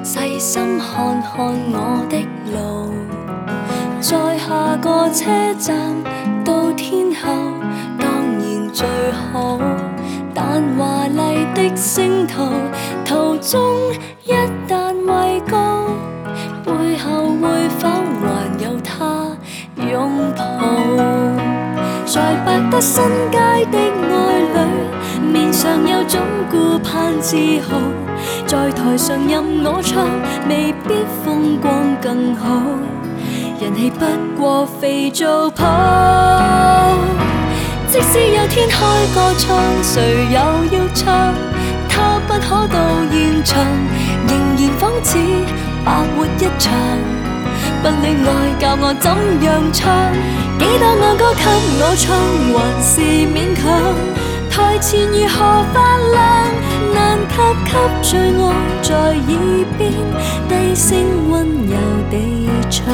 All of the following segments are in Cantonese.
细心看看我的路，在下个车站到天后，當然最好。但華麗的星途，途中一旦畏高，背後會否還有他擁抱？在百德新街的愛侶，面上有種顧盼自豪，在台上任我唱，未必風光更好，人氣不過肥皂泡。即使有天開個唱，誰又要唱？他不可到現場，仍然仿似白活一場。不戀愛教我怎樣唱，幾多愛歌給我唱，還是勉強。台前如何發亮，難及給最愛在耳邊低聲溫柔地唱。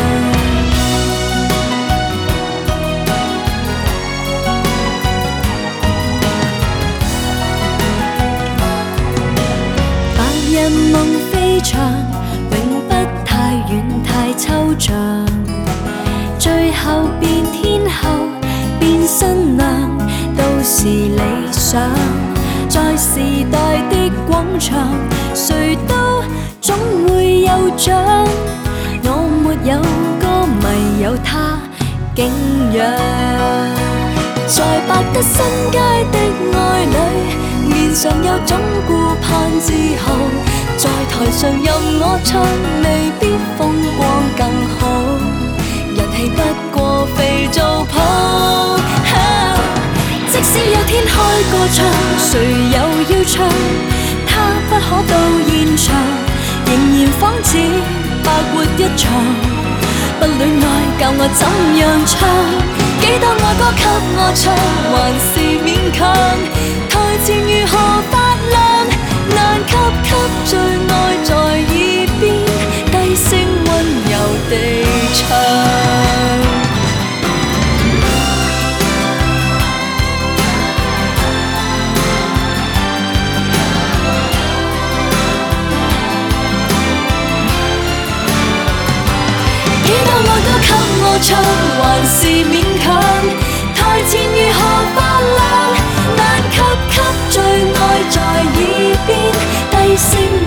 人夢飛翔，永不太遠太抽象，最後變天后變新娘，都是理想。在時代的廣場，誰都總會有獎。我沒有歌迷，有他敬仰。在百德新街的愛侶，面上有種顧盼自豪，在台上任我唱，未必風光更好，人氣不過肥皂泡。即使有天開個唱，誰又要唱？他不可到現場，仍然仿似白活一場。不戀愛教我怎樣唱，幾多愛歌給我唱，還是勉強。台前如何發亮，難及給最愛在耳邊低聲溫柔地唱。幾多愛歌給我唱，還是勉強。台前如何發亮，難及給最愛在耳邊低聲